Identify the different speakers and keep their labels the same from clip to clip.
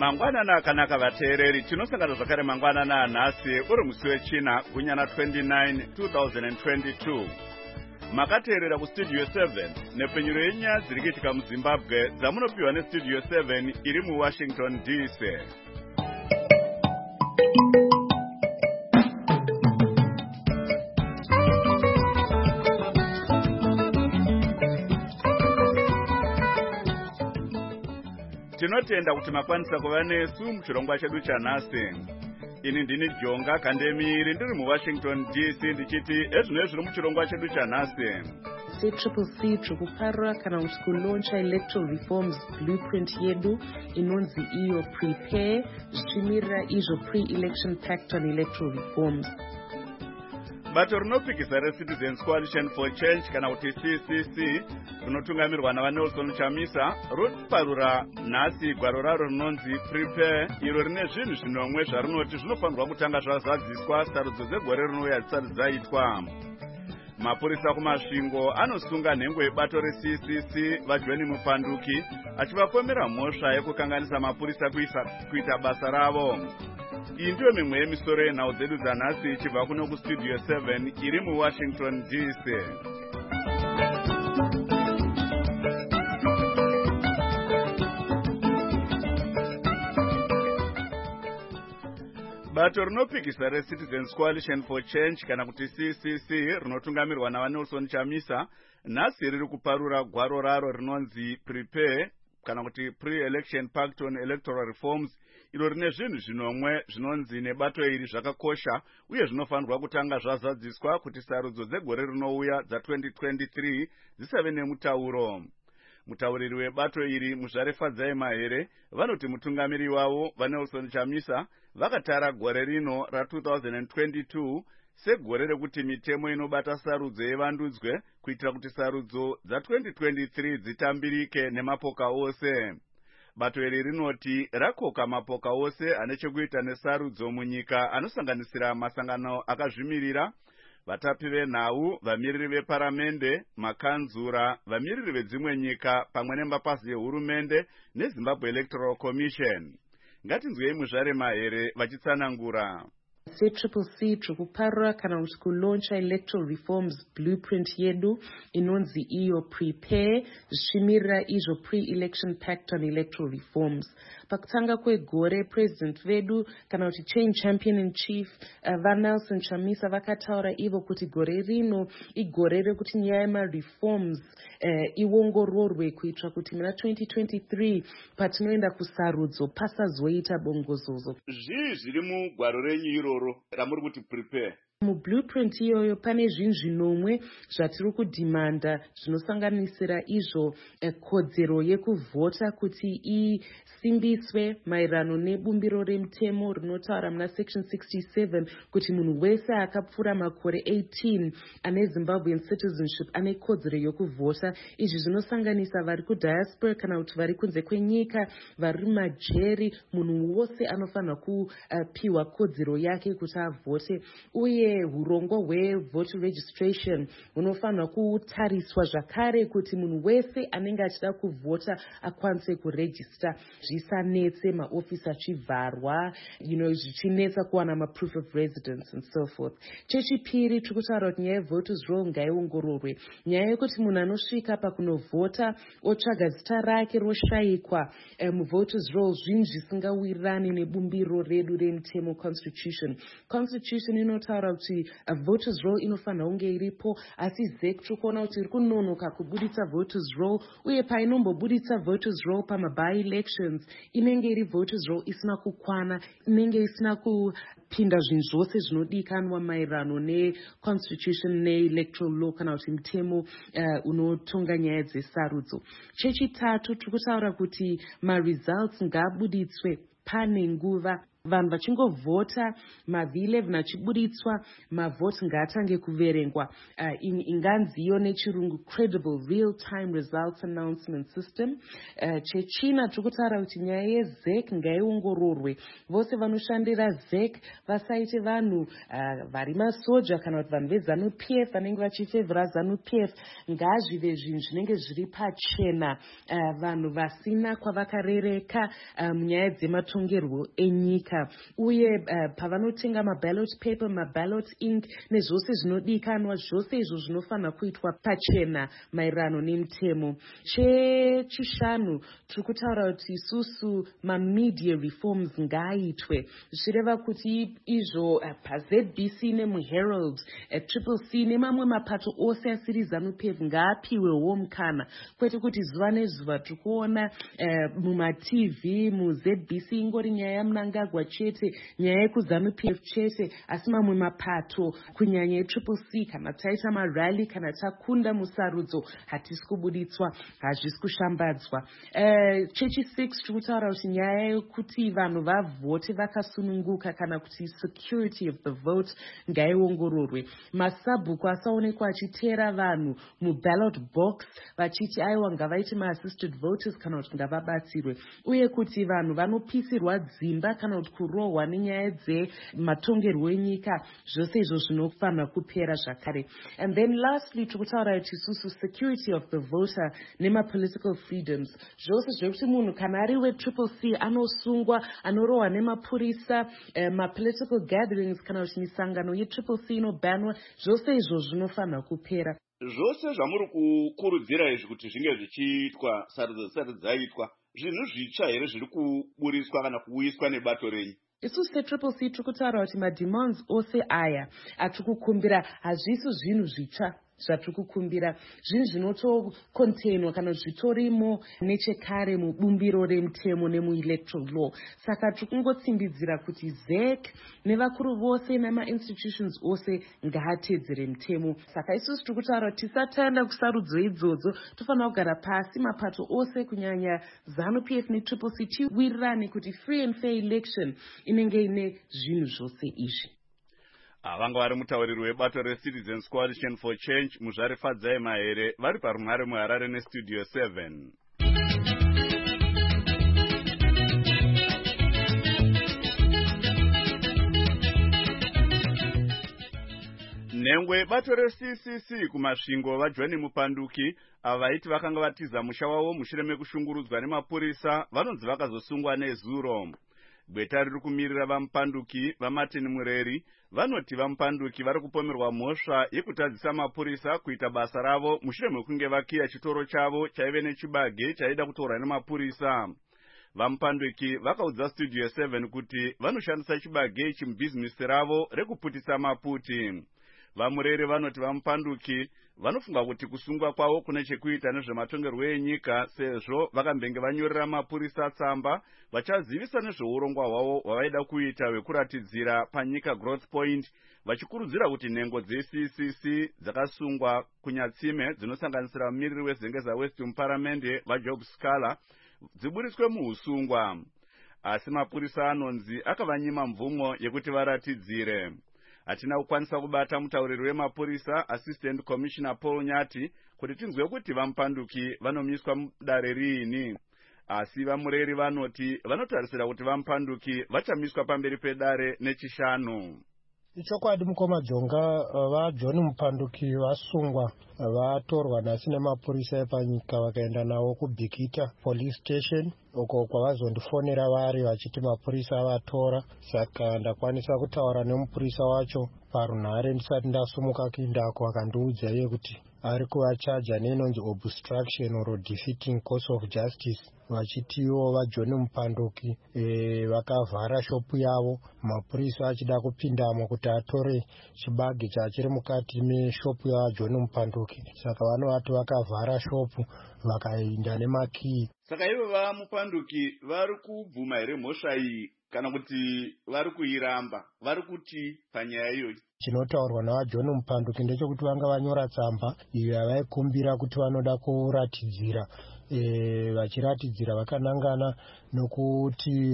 Speaker 1: Mangwanana akanaka vateereri, tinosangana zvakare mangwanana anhasi uri musi wechina gunyana 29 2022. Makateerera kustudio 7 nepfenyuro yenyaya dziri kuitika muZimbabwe dzamunopiwa nestudio 7 iri muWashington DC. Tinotenda kuti makwanisa kuva nesu muchirongwa chedu chanhasi. Ini ndini Jonga Kandemiri ndiri muWashington DC ndichiti ezvino zviri muchirongwa chedu chanhasi.
Speaker 2: C-triple-C kuparura kana kuti kulauncha electoral reforms blueprint yedu inonzi iyo prepare zvichimirira izvo pre-election pact on electoral reforms.
Speaker 1: Bato rinopikisa reCitizens Coalition for Change kana kuti CCC rinotungamirwa naVanelson Chamisa roparura nhasi gwaro raro rinonzi prepare iro rine zvinhu zvinomwe zvarinoti zvinofanirwa kutanga zvazadziswa sarudzo dzegore rinouya dzisati dzaitwa. Mapurisa kumasvingo anosunga nhengo yebato reCCC vaJoni Mupanduki achivapomera mhosva yekukanganisa mapurisa kuita basa ravo. Iyi ndiyo mimwe yemisoro yenhau dzedu dzanhasi ichibva kuno kustudio 7 iri muWashington DC. Bato rinopikisa reCitizens Coalition for Change kana kuti CCC rinotungamirwa naVanelson Chamisa nhasi riri kuparura gwaro raro rinonzi prepare kana kuti pre-election pact on electoral reforms iro rine zvinhu zvinomwe zvinonzi nebato iri zvakakosha uye zvinofanirwa kutanga zvazadziswa kuti sarudzo dzegore rinouya dza2023 dzisave nemutauro. Mutauriri webato iri Muzvarefadzai Mahere vanoti mutungamiri wavo Vanelson Chamisa vakatara gore rino ra2022 segore rekuti mitemo inobata sarudzo yevandudzwe kuitira kuti sarudzo dza2023 dzitambirike nemapoka ose. Bato iri rinoti rakoka mapoka ose ane chekuita nesarudzo munyika anosanganisira masangano akazvimirira, vatapi venhau, vamiriri veparamende, makanzura, vamiriri vedzimwe nyika pamwe nemapazi ehurumende neZimbabwe Electoral Commission. Ngatinzwei Muzvare Mahere vachitsanangura.
Speaker 2: C-triple-C kuparura kana kuti kulauncha electoral reforms blueprint yedu inonzi iyo prepare zvichimirira izvo pre-election pact on electoral reforms. Pakutanga kwegore president vedu kana kuti change champion in chief Vanelson Chamisa vakataura ivo kuti gore rino igore rekuti nyaya yemareforms iongororwe kuitira kuti muna 2023 patinoenda kusarudzo pasazoita bongozozo.
Speaker 1: Zvii zviri mugwaro renyu iroro ramuri kuti prepare?
Speaker 2: Mublueprint iyoyo pane zvinhu zvinomwe zvatiri kudhimanda zvinosanganisira izvo kodzero yekuvhota kuti isimbiswe maererano nebumbiro remutemo rinotaura muna section 67 kuti munhu wese akapfuura makore 18 ane Zimbabwean citizenship ane kodzero yekuvhota. Izvi zvinosanganisa vari kudiaspora kana kuti vari kunze kwenyika, vari mumajeri, munhu wose anofanira kupiwa kodzero yake kuti avhote. Uye hurongwa hwevoter registration hunofanira kutariswa zvakare kuti munhu wese anenge achida kuvhota akwanise kurejista, zvisanetse maofisi achivharwa, zvichinetsa kuwana maproof of residence and so forth. Chechipiri tiri kutaura kuti nyaya yevoters roll ngaiongororwe. Nyaya yekuti munhu anosvika pakunovhota otsvaga zita rake roshayikwa muvoters roll zvinhu zvisingawirirani nebumbiro redu remutemo constitution inotaura kuti voters roll inofanira kunge iripo, asi ZEC tiri kuona kuti iri kunonoka kubuditsa voters roll, uye painombobuditsa voters roll pamaby elections inenge iri voters roll isina kukwana, inenge isina kupinda zvinhu zvose zvinodikanwa maererano neconstitution neelectoral law kana kuti mutemo unotonga nyaya dzesarudzo. Chechitatu tiri kutaura kuti maresults ngaabuditswe pane nguva vanhu vachingovhota mavhi 11 achiburitswa mavhoti ngaatange kuverengwa. Inganziyo nechirungu credible real time results announcement system. Chechina tikutaura kuti nyaya yeZEC ngaiongororwe. Vose vanoshandira ZEC vasaite vanhu vari masoja kana kuti vanhu veZANU-PF vanenge vachifevhera ZANU-PF. Ngazvive zvinhu zvinenge zviri pachena, vanhu vasina kwavakarereka munyaya dzematongerwo enyika. Uye pavanotenga maballot paper, maballot ink nezvose zvinodikanwa, zvose izvo zvinofanira kuitwa pachena maererano nemutemo. Chechishanu tiri kutaura kuti isusu mamedia reforms ngaaitwe, zvichireva kuti izvo paZBC nemuHerald, Triple C nemamwe mapato ose asiri ZANU-PF ngaapiwewo mukana, kwete kuti zuva nezuva tikuona mumaTV muZBC ingori nyaya yaMnangagwa chete, nyaya yekuZANU-PF chete, asi mamwe mapato kunyanya yeTriple C kana taita marally kana takunda musarudzo hatisi kubuditswa, hazvisi kushambadzwa. Chechi6 tikutaura kuti nyaya yekuti vanhu vavhote vakasununguka kana kuti security of the vote ngaiongororwe. Masabhuku asaonekwa achitera vanhu muballot box vachiti aiwa ngavaite maassisted voters kana kuti ngavabatsirwe, uye kuti vanhu vanopisirwa dzimba kana kuti kurohwa nenyaya dzematongerwo enyika, zvose izvo zvinofanira kupera zvakare. And then lastly tikutaura kuti isusu security of the voter nemapolitical freedoms, zvose zvekuti munhu kana ari weTriple C anosungwa, anorohwa nemapurisa, mapolitical gatherings kana kuti misangano yeTriple C inobanwa, zvose izvo zvinofanira kupera.
Speaker 1: Zvose zvamuri kukurudzira izvi kuti zvinge zvichiitwa sarudzo dzisati dzaitwa, zvinhu zvitsva here zviri kuburiswa kana kuuyiswa nebato renyu?
Speaker 2: Isusu seTriple C tiri kutaura kuti mademands ose aya atiri kukumbira hazvisi zvinhu zvitsva zvatiri kukumbira, zvinhu zvinotokontainwa kana zvitorimo nechekare mubumbiro remutemo nemuelectoral law. Saka tiri kungotsimbidzira kuti ZEC nevakuru vose nemainstitutions ose ngaatedzere mutemo. Saka isusu tiri kutaura kuti tisataenda kusarudzo idzodzo, tofanira kugara pasi mapato ose kunyanya ZANU-PF neTriple C tiwirirane kuti free and fair election inenge ine zvinhu zvose izvi.
Speaker 1: Vanga vari mutauriri webato reCitizens Coalition for Change muzvarifadzai mahere vari parunhare muHarare neStudio 7. Nhengwe bato reCCC kumasvingo vaJohn Mupanduki avaiti vakanga vatiza musha wavo mushure mekushungurudzwa nemapurisa vanonzi vakazosungwa nezuro. Gweta riri kumirira vaMupanduki vaMartin Mureri vanoti vaMupanduki vari kupomerwa mhosva yekutadzisa mapurisa kuita basa ravo mushure mekunge vakiya chitoro chavo chaive nechibage chaida kutorwa nemapurisa. VaMupanduki vakaudza Studio 7 kuti vanoshandisa chibage ichi mubhizinisi ravo rekuputisa maputi. VaMureri vanoti vaMupanduki vanofunga kuti kusungwa kwavo kune chekuita nezvematongerwo enyika sezvo vakambenge vanyorera mapurisa tsamba vachazivisa nezveurongwa hwavo hwavaida kuita hwekuratidzira panyika Growth Point, vachikurudzira kuti nhengo dzeCCC dzakasungwa kunyatsime dzinosanganisira mumiriri weZengeza West muparamende vaJob Scala dziburitswe muusungwa, asi mapurisa anonzi akavanyima mvumo yekuti varatidzire. Hatina kukwanisa kubata mutauriri wemapurisa Assistant Commissioner Paul Nyati kuti tinzwe kuti vaMupanduki vanomiswa mudare riini, asi vaMureri vanoti vanotarisira kuti vaMupanduki vachamiswa pamberi pedare nechishanu.
Speaker 3: Ichokwadi mukoma Jonga, vaJohn Mupanduki vasungwa vatorwa nhasi nemapurisa epanyika vakaenda navo kuBikita Police Station uko kwavazondifonera vari vachiti mapurisa avatora. Saka ndakwanisa kutaura nemupurisa wacho parunhare ndisati ndasumuka kuindako, akandiudza iye kuti ari kuvachaja neinonzi obstruction or defeating course of justice, vachitiwo vaJohn Mupanduki vakavhara shopu yavo, mapurisa achida kupindamo kuti atore chibage chachiri mukati meshopu yaJohn Mupanduki. Saka vanovati vakavhara shopu vakaenda nemakii.
Speaker 1: Saka ivo vaMupanduki vari kubvuma here mhosva iyi kana kuti vari kuiramba? Vari kuti panyaya iyoyi?
Speaker 3: Chinotaurwa navaJohn Mupanduki ndechekuti vanga vanyora tsamba iyo yavaikumbira kuti vanoda kuratidzira, vachiratidzira vakanangana nokuti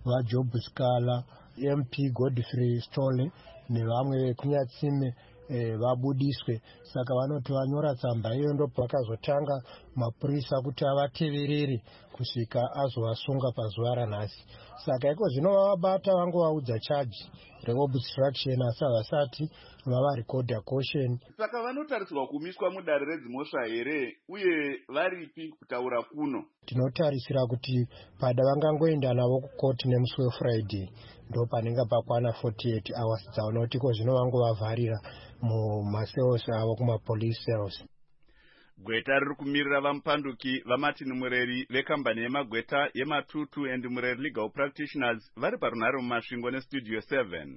Speaker 3: vaJob Scala, MP Godfrey Stole nevamwe vekunyatsime vabudiswe. Saka vanoti vanyora tsamba iyo ndo pakazotanga mapurisa kuti avateverere kusvika azovasunga pazuva ranhasi. Saka iko zvino vavabata vangovaudza chaji reobstruction asi havasati vavarekodha caution.
Speaker 1: Saka vanotarisirwa kumiswa mudare redzimhosva here uye varipi kutaura kuno?
Speaker 3: Tinotarisira kuti pada vangangoenda navo kukoti nemusi weFriday ndo panenge pakwana 48 hours dzavo, nokuti iko zvino vangovavharira mumacells avo kumapolice cells.
Speaker 1: Gweta riri kumirira vamupanduki vaMartin Mureri vekambani yemagweta yeMatutu and Mureri Legal Practitioners vari parunhare mumasvingo nestudio 7.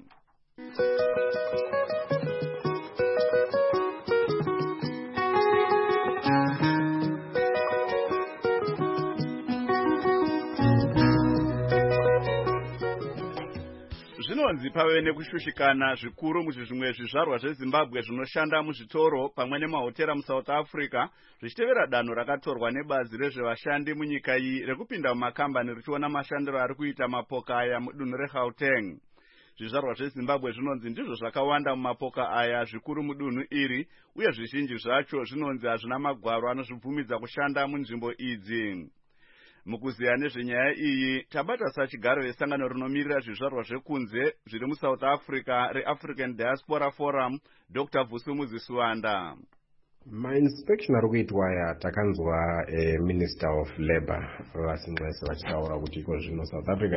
Speaker 1: Zvinonzi pave nekushushikana zvikuru muzvimwe zvizvarwa zveZimbabwe zvinoshanda muzvitoro pamwe nemahotera muSouth Africa zvichitevera danho rakatorwa nebazi rezvevashandi munyika iyi rekupinda mumakambani richiona mashandiro ari kuita mapoka aya mudunhu reGauteng. Zvizvarwa zveZimbabwe zvinonzi ndizvo zvakawanda mumapoka aya zvikuru mudunhu iri uye zvizhinji zvacho zvinonzi hazvina magwaro anozvibvumidza kushanda munzvimbo idzi. Mukuziya nezvenyaya iyi tabata sachigaro vesangano rinomirira zvizvarwa zvekunze zviri muSouth Africa reAfrican Diaspora Forum Dr. Vusumuzi Suwanda.
Speaker 4: Mainspection ari kuitwa aya takanzwa Minister of Labour vasinqese vachitaura kuti iko zvino South Africa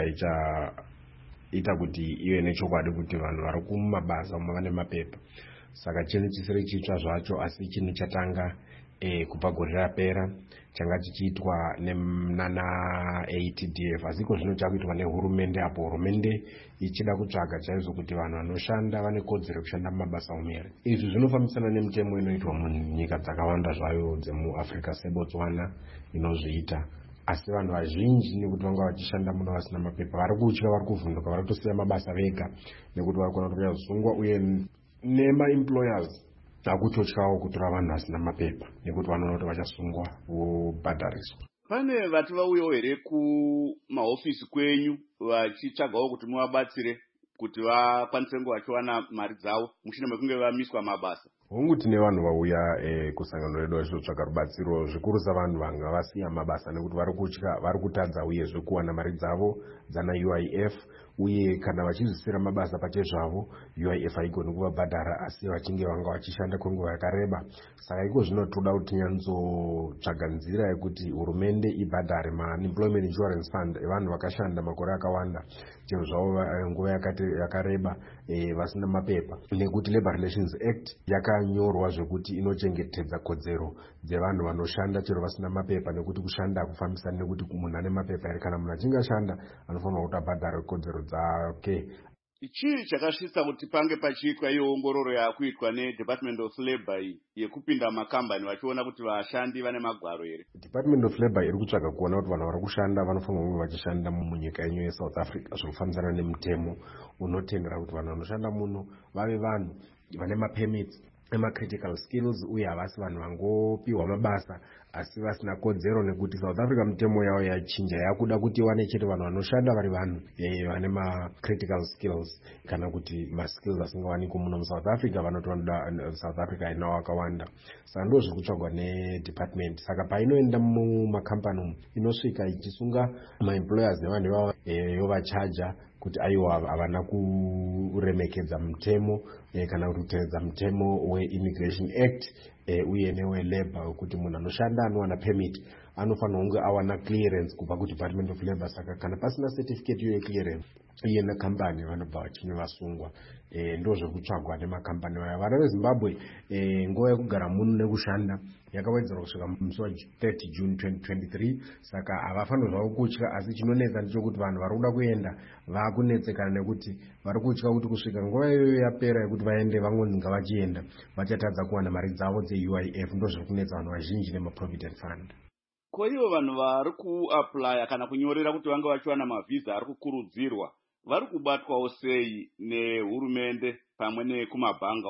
Speaker 4: ichaita kuti ive nechokwadi kuti vanhu vari kumabasa vane mapepa. Saka chinhu chisiri chitsva zvacho asi chinhu chatanga kubva gore rapera changa chichiitwa nana ATDF asi iko zvino chakuitwa nehurumende, apo hurumende ichida kutsvaga chaizvo kuti vanhu vanoshanda vane kodzero kushanda mumabasa omere. Izvi zvinofambisana nemutemo inoitwa munyika dzakawanda zvayo dzemuAfrica seBotswana inozviita. Asi vanhu vazhinji nekuti vanga vachishanda muno vasina mapepa vari kutya, vari kuvhunduka, vari kutosiya mabasa vega nekuti vari kuona kuti vachazosungwa, uye nemaemployers akutotyawo kutora vanhu vasina mapepa nekuti vanoona kuti vachasungwa vobhadhariswa.
Speaker 1: Pane vati vauyawo here kumahofisi kwenyu vachitsvagawo kuti muvabatsire kuti vakwanise kunge vachiwana mari dzavo mushure mekunge vamiswa mabasa?
Speaker 4: Hongu tine vanhu vauya kusangano redu vachitsvaka rubatsiro, zvikuru savanhu vanga vasiya mabasa nekuti vari kutya, vari kutadza uyezve kuwana mari dzavo dzana UIF, uye kana vachizvisira mabasa pake zvavo UIF haigoni kuvabhadhara asi vachinge vanga vachishanda kwenguva yakareba. Saka iko zvino toda kuti tinyanzotsvaga nzira yekuti hurumende ibhadhare maUnemployment Insurance Fund evanhu vakashanda makore akawanda chero zvavo nguva yakareba vasina mapepa, nekuti Labour Relations Act yakanyorwa zvekuti inochengetedza kodzero dzevanhu vanoshanda chero vasina mapepa, nekuti kushanda hakufambisani nekuti munhu ane mapepa here. Kana munhu achinge ashanda anofanira kuti abhadhare kodzero dzake.
Speaker 1: Chii chakasvitsa kuti pange pachiitwa iyo ongororo yakuitwa neDepartment of Labour yekupinda mumakambani vachiona kuti vashandi vane magwaro here?
Speaker 4: Department of Labour iri kutsvaga kuona kuti vanhu vari kushanda vanofanira kunge vachishanda munyika yenyu yeSouth Africa zvinofambisana nemutemo unotendera kuti vanhu vanoshanda muno vave vanhu vane mapermits ema-critical skills uye havasi vanhu vangopiwa mabasa asi vasina kodzero, nekuti South Africa mutemo yavo yachinja, yakuda kuti iwane chete vanhu vanoshanda vari vanhu vane ma-critical skills kana kuti ma-skills asingawanikwa muno muSouth Africa. Vanoti vanoda South Africa inawo akawanda. Saka ndo zviri kutsvagwa nedepartment. Saka painoenda mumakambani inosvika ichisunga maemployers nevanhu ivavo yovachaja kuti aiwa havana kuremekedza mutemo kana kuteedza mutemo weImmigration Act uye neweLabour kuti munhu anoshanda anowana permit anofanira kunge awana clearance kubva kuDepartment of Labour. Saka kana pasina certificate iyo yeclearance iye nekambani vanobva vachine vasungwa. Ndo zvekutsvagwa nemakambani vaya. Vana veZimbabwe nguva yekugara muno nekushanda yakawedzerwa kusvika musi wa30 June 2023. Saka havafanira zvavo kutya, asi chinonetsa ndechekuti vanhu vari kuda kuenda vakunetsekana nekuti vari kutya kuti kusvika nguva iyoyo yapera yekuti vaende vangonzi ngavachienda vachatadza kuwana mari dzavo dzeUIF. Ndo zviri kunetsa vanhu vazhinji nemaProvident Fund.
Speaker 1: Ko ivo vanhu vari kuaplya kana kunyorera kuti vange vachiwana mavhiza ari kukurudzirwa vari kubatwawo sei nehurumende pamwe nekumabhanga uku?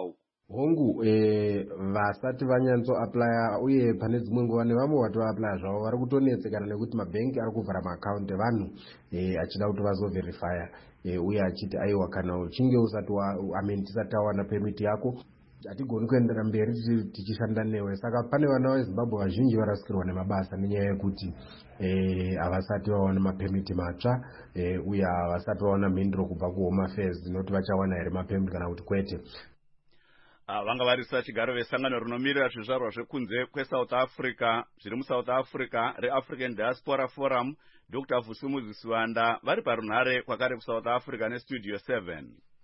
Speaker 4: hongu vasati vanyanzo aplya uye pane dzimwe nguva nevamwe vato aplya zvavo vari kutonetsekana nekuti mabhengi ari kuvhara maakaunti evanhu achida kuti vazoverifya uye achiti aiwa kana uchinge usati tisati tawana pemiti yako hatigoni kuendera mberi tichishanda newe. Saka pane vana vezimbabwe vazhinji varasikirwa nemabasa nenyaya yekuti havasati vawana mapemiti matsva uye havasati vawana mhinduro kubva kuhome affairs dzinoti vachawana here mapemiti kana kuti kwete.
Speaker 1: Vanga varisa chigaro vesangano rinomirira zvizvarwa zvekunze kweSouth Africa zviri muSouth Africa reAfrican Diaspora Forum Dr. Vusumuzi Siwanda vari parunhare kwakare kuSouth Africa neStudio 7.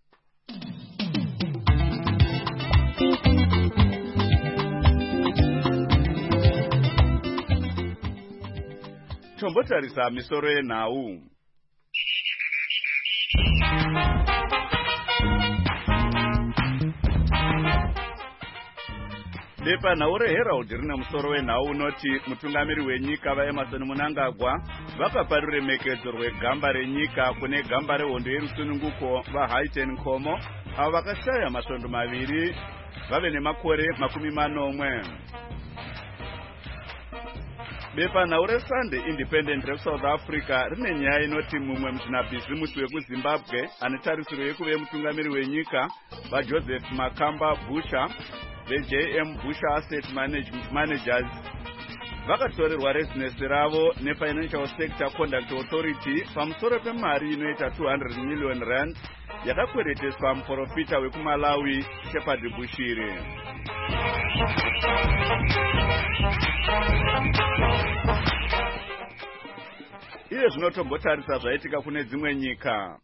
Speaker 1: Tombotarisa misoro yenhau. Bepanhau reHerald rine musoro wenhau unoti mutungamiri wenyika vaEmmerson Mnangagwa vapa paruremekedzo rwegamba renyika kune gamba rehondo yerusununguko vaHaighton Nkomo avo vakashaya masvondo maviri vave nemakore 40. Bepanhau reSunday Independent reSouth Africa rine nyaya inoti mumwe muzvinabhizimusi wekuZimbabwe ane tarisiro yekuve mutungamiri wenyika vaJoseph Makamba Busha veJM Busha Asset Managers vakatorerwa rezinesi ravo neFinancial Sector Conduct Authority pamusoro pemari inoita 200 million rand yakakwereteswa muprofita wekuMalawi Shepherd Bushiri. Iye zvinotombotarisa zvaitika kune dzimwe nyika.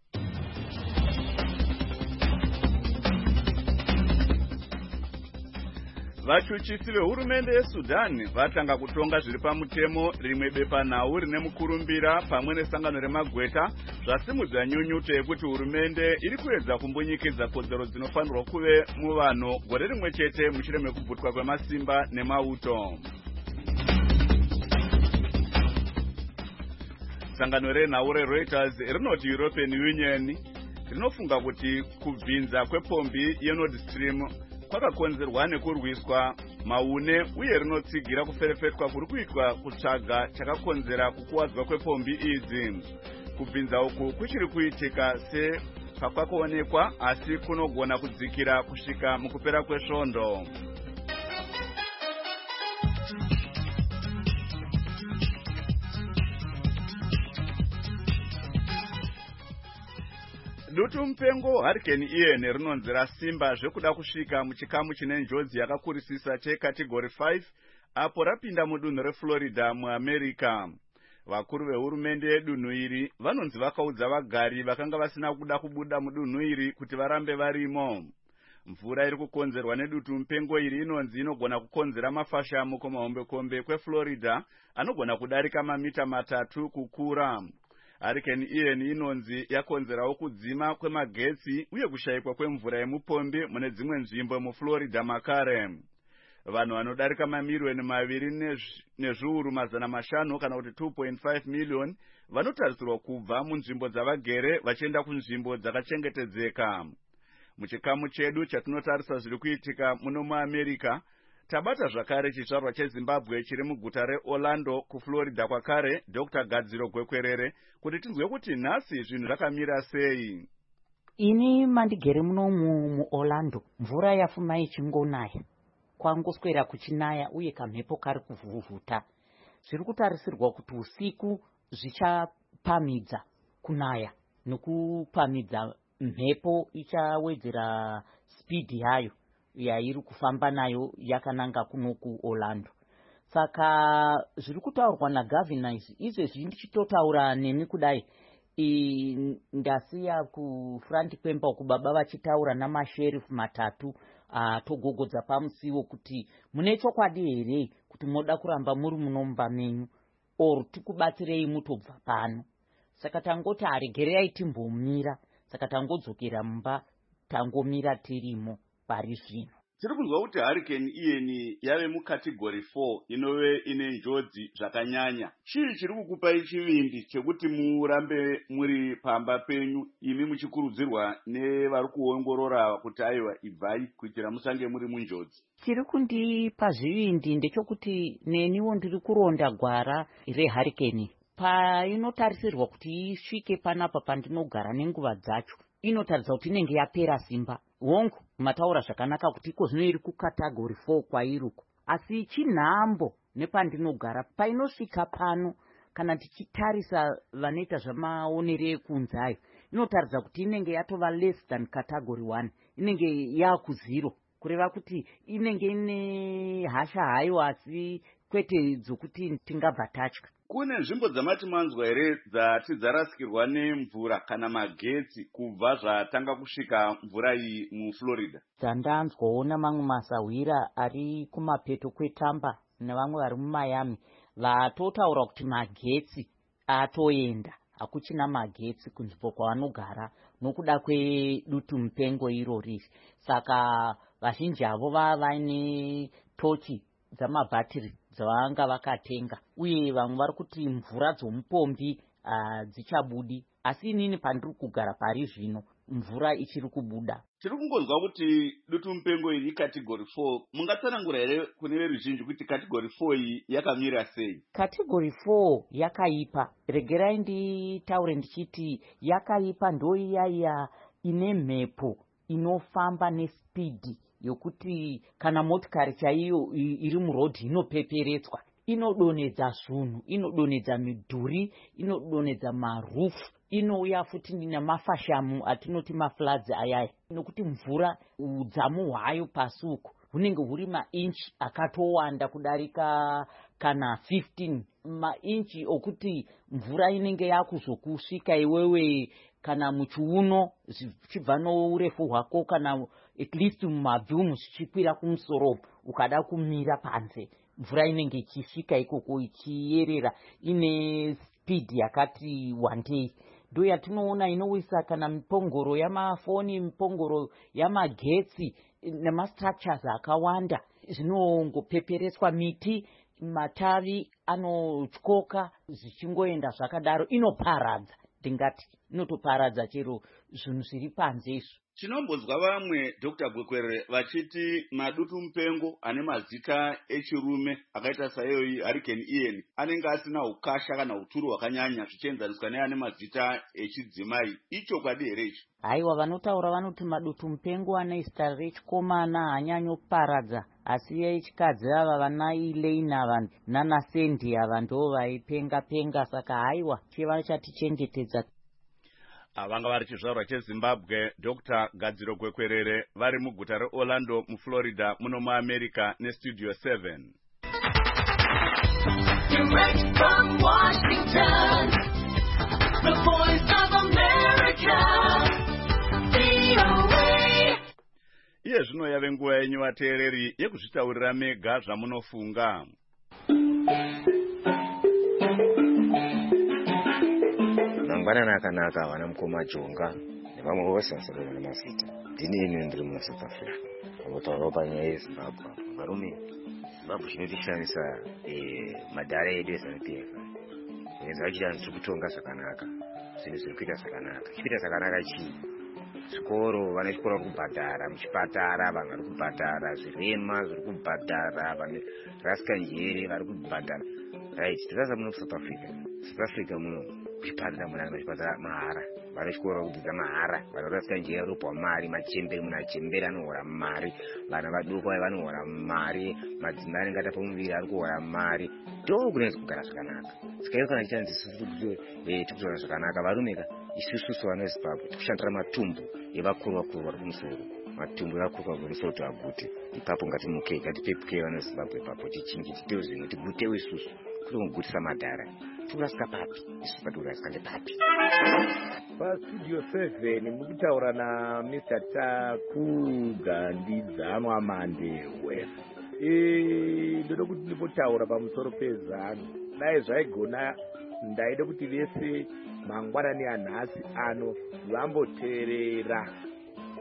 Speaker 1: Vachuchisi vehurumende yeSudan vatanga kutonga zviri pamutemo rimwe bepanhau rine mukurumbira pamwe nesangano remagweta zvasimudza nyunyuto yekuti hurumende iri kuedza kumbunyikidza kodzero dzinofanirwa kuve muvanhu gore rimwe chete mushure mekubvutwa kwemasimba nemauto. Sangano renhau reReuters rinoti European Union rinofunga kuti kubvinza kwepombi yeNord Stream kwakakonzerwa nekurwiswa maune uye rinotsigira kuferefetwa kuri kuitwa kutsvaga chakakonzera kukuwadzwa kwepombi idzi. Kubvinza uku kuchiri kuitika sepakwakuonekwa asi kunogona kudzikira kusvika mukupera kwesvondo. Dutu mupengo Hurricane Ian rinonzi rasimba zvekuda kusvika muchikamu chine njodzi yakakurisisa checategory 5 apo rapinda mudunhu reFlorida muAmerica. Vakuru vehurumende yedunhu iri vanonzi vakaudza vagari vakanga vasina kuda kubuda mudunhu iri kuti varambe varimo. Mvura iri kukonzerwa nedutu mupengo iri inonzi inogona kukonzera mafashamu kumahombekombe kweFlorida anogona kudarika mamita 3 kukura. Hurricane Ian inonzi yakonzerawo kudzima kwemagetsi uye kushayikwa kwemvura yemupombi mune dzimwe nzvimbo muFlorida makare. Vanhu vanodarika mamiliyoni 2 nezviuru 500 kana kuti 2.5 million vanotarisirwa kubva munzvimbo dzavagere vachienda kunzvimbo dzakachengetedzeka. Muchikamu chedu chatinotarisa zviri kuitika muno muAmerica tabata zvakare chizvarwa cheZimbabwe chiri muguta reOrlando kuFlorida kwakare Dr. Gadziro Gwekwerere kuti tinzwe kuti nhasi zvinhu zvakamira sei.
Speaker 5: Ini mandigere munomu muOrlando mvura yafuma ichingonaya kwangoswera kuchinaya uye kamhepo kari kuvhuvhuta. Zviri kutarisirwa kuti usiku zvichapamidza kunaya nekupamidza mhepo ichawedzera speed yayo yairi kufamba nayo yakananga kuno kuOrlando. Saka zviri kutaurwa nagovernors izvezvi ndichitotaura nemi kudai ndasiya kufront kwemba uku baba vachitaura namasherifu 3 togogodza pamusiwo kuti mune chokwadi here kuti moda kuramba muri munomba menyu or tikubatsirei mutobva pano. Saka tangoti aregerei timbomira, saka tangodzokera mumba tangomira tirimo pari zvino.
Speaker 1: tiri kunzwa kuti hurricane Ian yave mucategory 4 inove ine njodzi zvakanyanya. Chii chiri kukupai chivindi chekuti murambe muri pamba penyu imi muchikurudzirwa nevari kuongorora kuti aiwa ibvai kuitira musange muri munjodzi?
Speaker 5: Chiri kundipa zvivindi ndechekuti neniwo ndiri kuronda gwara rehurricane painotarisirwa kuti isvike panapa pandinogara nenguva dzacho. Inotaridza kuti inenge yapera simba. Hongu mataura zvakanaka kuti iko zvino iri kucategory 4 kwairuko, asi chinhambo nepandinogara painosvika pano kana tichitarisa vanoita zvamaonero ekunzayo, inotaridza kuti inenge yatova less than category 1, inenge yakuzero, kureva kuti inenge ine hasha hayo asi kwete dzokuti tingabva tatya.
Speaker 1: Kune nzvimbo dzamati manzwa here dzati dzarasikirwa nemvura kana magetsi kubva zvatanga kusvika mvura iyi muFlorida?
Speaker 5: Dzandanzwaona mamwe masahwira ari kumapeto kweTampa nevamwe vari muMiami vatotaura kuti magetsi atoenda, hakuchina magetsi kunzvimbo kwavanogara nokuda kwedutu mupengo irori. Saka vazhinji avo vava vaine tochi dzamabhatiri dzavanga vakatenga, uye vamwe vari kuti mvura dzomupombi dzichabudi, asi inini pandiri kugara pari zvino mvura ichiri kubuda.
Speaker 1: Tiri kungonzwa kuti dutu mupengo iyi category 4, mungatsanangura here kune veruzhinji kuti category 4 iyi yakamira sei?
Speaker 5: Category 4 yakaipa. Regerai nditaure ndichiti yakaipa ndoiyaya ine mhepo inofamba nespidi yokuti kana motikari chaiyo iri murodhi inopeperetswa, inodonedza zvinhu, inodonedza midhuri, inodonedza marufu, inouya futi nemafashamu atinoti mafloods ayaya, nokuti mvura udzamu hwayo pasi uko hunenge huri mainchi akatowanda kudarika kana 15 mainchi okuti mvura inenge yakuzokusvika iwewe kana muchiuno zvichibva nourefu hwako kana at least mumabvi zvichikwira kumusoro ukada kumira panze, mvura inenge ichisvika ikoko ichiyerera ine speed yakati wandei. Ndo yatinoona inowisa kana mipongoro yamafoni, mipongoro yamagetsi nemastructures akawanda zvinongopeperetswa, miti matavi anotyoka zvichingoenda zvakadaro, inoparadza, ndingati inotoparadza chero zvinhu zviri panze izvo.
Speaker 1: Chinombonzwa vamwe Dr. Gwekwerere vachiti madutu mupengo ane mazita echirume akaita saiyoyi Hurricane Ian anenge asina ukasha kana uturu hwakanyanya zvichienzaniswa neane mazita echidzimai. Ichokwadi here icho?
Speaker 5: Haiwa, vanotaura vanoti madutu mupengo ane zita rechikomana haanyanyoparadza, asi echikadzi ava vana Elaine ava nana Sandy ava ndo vaipenga, saka haiwa chiva chatichengetedza.
Speaker 1: Vanga vari chizvarwa cheZimbabwe, Dr. Gadziro Gwekwerere vari muguta reOrlando muFlorida muno muAmerica neStudio 7.
Speaker 6: Direct from Washington, the voice of America, VOA.
Speaker 1: Iye zvino yave nguva yenyu vateereri yekuzvitaurira mega zvamunofunga.
Speaker 7: Mangwanani akanaka vana mukoma Jonga nevamwe vose vasarova namazita. Ndini ini ndiri muna South Africa. Vanotaurawo panyaya yeZimbabwe. Varume, Zimbabwe chinotishamisa madhara edu eZANU-PF. Kunyanza vachita zviri kutonga zvakanaka, zvinhu zviri kuita zvakanaka. Chikuita zvakanaka chii? Zvikoro, vana chikoro vari kubhadhara, muchipatara vanhu vari kubhadhara, zvirema zviri kubhadhara, vanhu rasika njere vari kubhadhara. Right, tirasa muno South Africa. South Africa muno kuchipatara munhu anochipatara mahara, vana chikoro kudzidza mahara, vanhu rasika njere ropa mari, machembere munhu achembere anohora mari, vana vaduku vanohora mari, madzimai anenge atapa muviri ari kuhora mari. Ndo kunenge kugara zvakanaka. Saka kana chichanzi tikuzoona zvakanaka varumeka isusu vana veZimbabwe tikushandira matumbu evakuru vari kumusoro, matumbu evakuru vari kumusoro kuti agute. Ipapo ngatimuke, ngatipepuke vana veZimbabwe ipapo tichinje titewo zvimwe tigutewo isusu kuti kugutisa madhara. Tikurasika papi? Isusu patikurasika ndepapi?
Speaker 8: PaStudio 7 mukutaura naMr. Taku Gandidzanwa Mandewe. Ndoda kuti ndipotaura pamusoro pezano. Dai zvaigona ndaida kuti vese mangwanani anhasi ano vamboteerera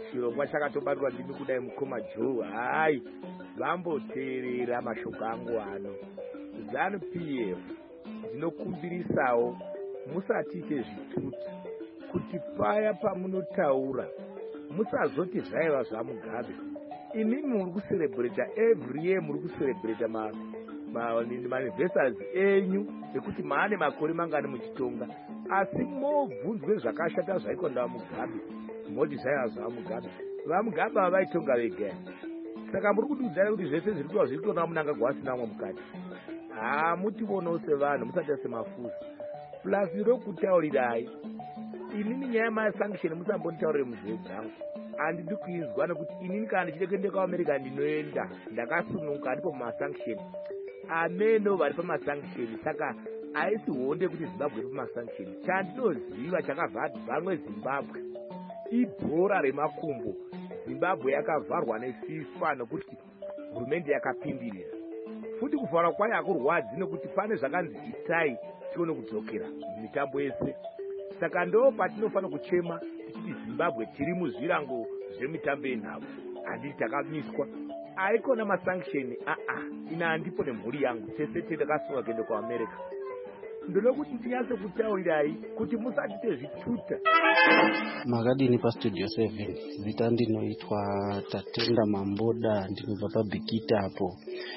Speaker 8: chirongwa chakatobatwa ndimi kudai mukoma Joe. Hai, vamboteerera mashoko angu ano. ZANU-PF ndinokumbirisawo musatiite zvitutu kuti paya pamunotaura musazoti zvaiva zvaMugabe. Inimi muri kucelebrata every year, muri kucelebrata maanniversaries enyu ekuti maane makore mangani muchitonga, asi mobvunzwe zvakashata zvaikonda vaMugabe moti zvaiva zvaMugabe. VaMugabe vaitonga vega. Saka muri kutiudzana kuti zvese zviri kuitwa zviri kuitwa naMunangagwa asina mwe mukati. Mutivonawo sevanhu musati semafusi. Plus rokutaurirai inini nyaya yemasanction musambonditaurire munzeve dzangu. Handidi kuizwa nekuti inini kana ndichide kuenda kuAmerica ndinoenda ndakasununguka ndipo mumasanction. Ameno vari pamasanction, saka haisi honde kuti Zimbabwe iri pamasanction. Chandinoziva chakabva bhamwe Zimbabwe ibhora remakumbo. Zimbabwe yakavharwa neFIFA nekuti hurumende yakapindirira. Futi kuvharwa kwayo hakurwadzi nekuti pane zvakanzi itai tione kudzokera mitambo yese. Saka ndo patinofanira kuchema tichiti Zimbabwe tiri muzvirango zvemitambo yenhavo. Handiti takamiswa. Haikona masanction. Ina handipo nemhuri yangu. Tese takasunga kuenda kuAmerica. Ndoda kuti ndinyatse kutaurirai kuti musatite zvituta.
Speaker 9: Makadini pastudio 7 zita ndinoitwa Tatenda Mamboda, ndinobva paBikita apo.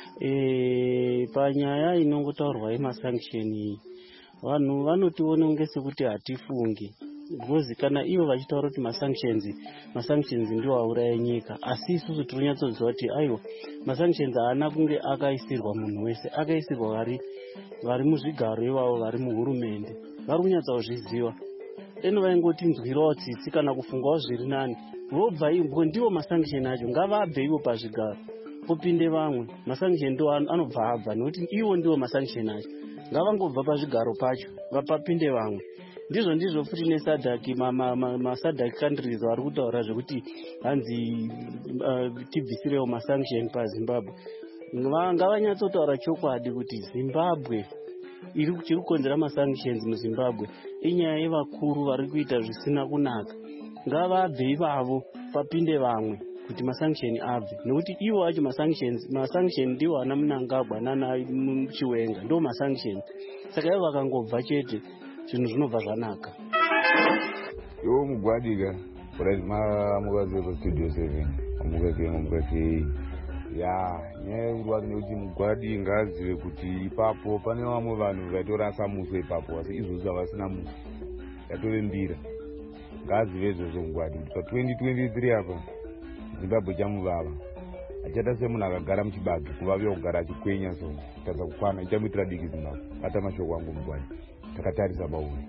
Speaker 9: Panyaya inongotaurwa yemasanction, vanhu vanotiona kunge sekuti hatifungi. Because kana ivo vachitaura kuti masanctions ndiwo auraya nyika, asi isusu tinonyatsoziva kuti aiwa masanctions haana kunge akaisirwa munhu wese, akaisirwa vari muzvigaro ivavo vari muhurumende, vari kunyatsozviziva. Eno vaingoti nzwirawo tsitsi kana kufungawo zviri nani, vobva ivo ndiwo masanction acho, ngavabve ivo pazvigaro popinde vamwe. Masanction ndiwo anobva abva nekuti ivo ndiwo masanction acho, ngavangobva pazvigaro pacho vapapinde vamwe. Ndizvo futi neSADC, maSADC countries vari kutaura zvekuti hanzi tibvisirewo masanction paZimbabwe. Ngavanyatsotaura chokwadi kuti Zimbabwe chiri kukonzera masanctions muZimbabwe inyaya yevakuru vari kuita zvisina kunaka. Ngavabve ivavo papinde vamwe kuti masanction abve, nekuti ivo acho masanction ndiwo ana Munangagwa nana Chiwenga ndo masanction. Saka ivo vakangobva chete zvinhu zvinobva zvanaka.
Speaker 10: Iwo Mugwadika mukazi pastudio 7 mukake nyaya yekuti nekuti Mugwadi ngaazive kuti ipapo pane vamwe vanhu vaitorasa muso ipapo, asi izvozvo havasina muso, yatove mbira. Ngaazive izvozvo Mugwadi kuti pa2023 apa Zimbabwe chamuvava, achata semunhu akagara muchibage kuvave kugara achikwenya so kutadza kukwana, ichamuitira diki Zimbabwe. Bata mashoko angu Mugwadi, takatarisa pauri.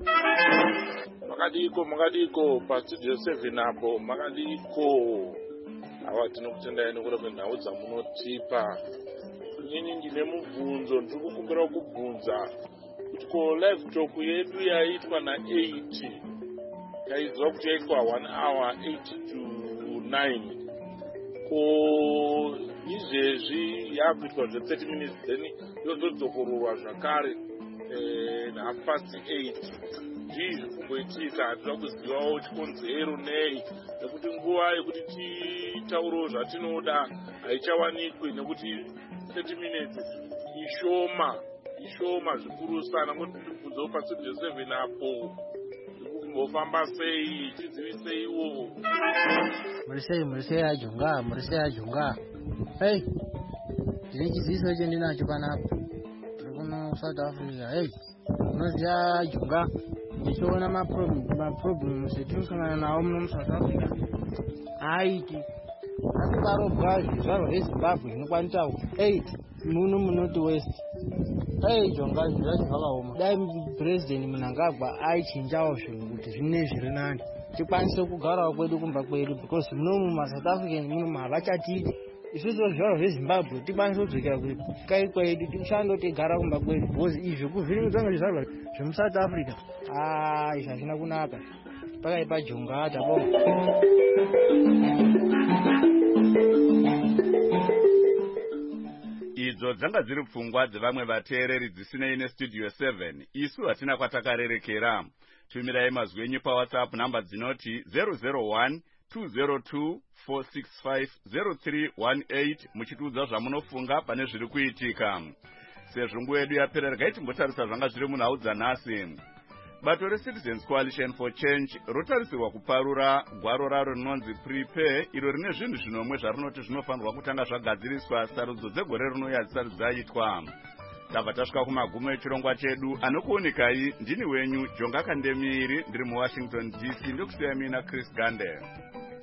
Speaker 11: Makadiko pastudio 7 apo, makadiko. Awa tinokutendai nekuda kwenhau dzamunotipa. Inini ndine mubvunzo ndiri kukumbira kubvunza kuti ko live talk yedu yaitwa na8 yaizwa kuti yaitwa 1 hour 8 to 9, ko izvezvi yakuitwa zve30 minutes then yozodzokororwa zvakare na8:30. Ndizvo kungoitika. Hatinoda kuzivawo chikonzero nei, nekuti nguva yekuti titaurawo zvatinoda haichawanikwi, nekuti 30 minutes ishoma zvikuru sana. Motibvunzawo pastudio 7 apo kumbofamba sei, tidziviseiwo.
Speaker 12: Murisei ajonga. Hey, ndine chiziviso chendinacho panapa. Tiri kuno South Africa. Unoziva ajonga, ndichiona maproblems etinosangana nawo muno South Africa. Haiti akubarobwa zvizvarwa zveZimbabwe zvinokwanitawo 8 muno munoti west. Jonga zvacho zvakaoma. Dai President Munangagwa aichinjawo zvinhu kuti zvinenge zviri nani, tikwanise kugarawo kwedu kumba kwedu, because muno mumaSouth African muno havachatiiti. Isusu zvizvarwa zveZimbabwe tikwanise kudzokera kai kwedu tishando tigara kumba kwedu, because izvo kuvhiringidzwa ngezvizvarwa zvemuSouth Africa izvi hazvina kunaka. Pakaipa Jonga tabonga.
Speaker 1: Idzo dzanga dziri pfungwa dzevamwe vateereri dzisinei nestudio 7. Isu hatina kwatakarerekera. Tumirai mazwi enyu paWhatsApp namba dzinoti 001 202-465-0318 muchitiudza zvamunofunga pane zviri kuitika. Sezvo nguva yedu yapera, regai timbotarisa zvanga zviri munhau dzanhasi. Bato reCitizens Coalition for Change rotarisirwa kuparura gwaro raro rinonzi Prepare, iro rine zvinhu zvinomwe zvarinoti zvinofanirwa kutanga zvagadziriswa sarudzo dzegore rinouya dzisati dzaitwa. Tabva tasvika kumagumo echirongwa chedu. Anokuonikai ndini wenyu Jonga Kandemiri, ndiri muWashington DC, ndokusiya mina Chris Gande.